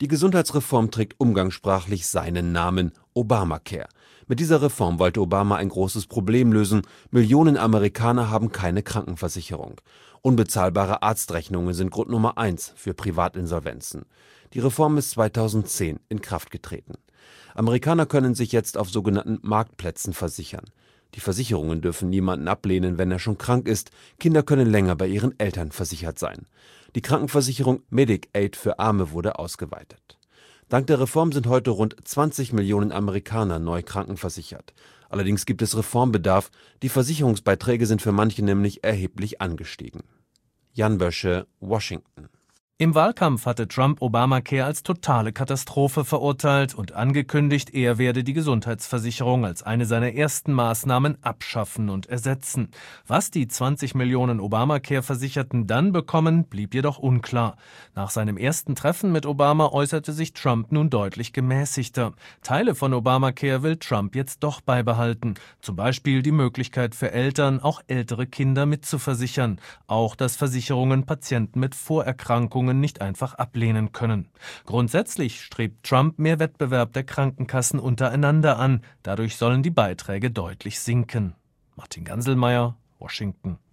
Die Gesundheitsreform trägt umgangssprachlich seinen Namen: Obamacare. Mit dieser Reform wollte Obama ein großes Problem lösen: Millionen Amerikaner haben keine Krankenversicherung. Unbezahlbare Arztrechnungen sind Grund Nummer 1 für Privatinsolvenzen. Die Reform ist 2010 in Kraft getreten. Amerikaner können sich jetzt auf sogenannten Marktplätzen versichern. Die Versicherungen dürfen niemanden ablehnen, wenn er schon krank ist. Kinder können länger bei ihren Eltern versichert sein. Die Krankenversicherung Medicaid für Arme wurde ausgeweitet. Dank der Reform sind heute rund 20 Millionen Amerikaner neu krankenversichert. Allerdings gibt es Reformbedarf. Die Versicherungsbeiträge sind für manche nämlich erheblich angestiegen. Jan Bösche, Washington. Im Wahlkampf hatte Trump Obamacare als totale Katastrophe verurteilt und angekündigt, er werde die Gesundheitsversicherung als eine seiner ersten Maßnahmen abschaffen und ersetzen. Was die 20 Millionen Obamacare-Versicherten dann bekommen, blieb jedoch unklar. Nach seinem ersten Treffen mit Obama äußerte sich Trump nun deutlich gemäßigter. Teile von Obamacare will Trump jetzt doch beibehalten. Zum Beispiel die Möglichkeit für Eltern, auch ältere Kinder mitzuversichern. Auch, dass Versicherungen Patienten mit Vorerkrankungen nicht einfach ablehnen können. Grundsätzlich strebt Trump mehr Wettbewerb der Krankenkassen untereinander an. Dadurch sollen die Beiträge deutlich sinken. Martin Ganselmeier, Washington.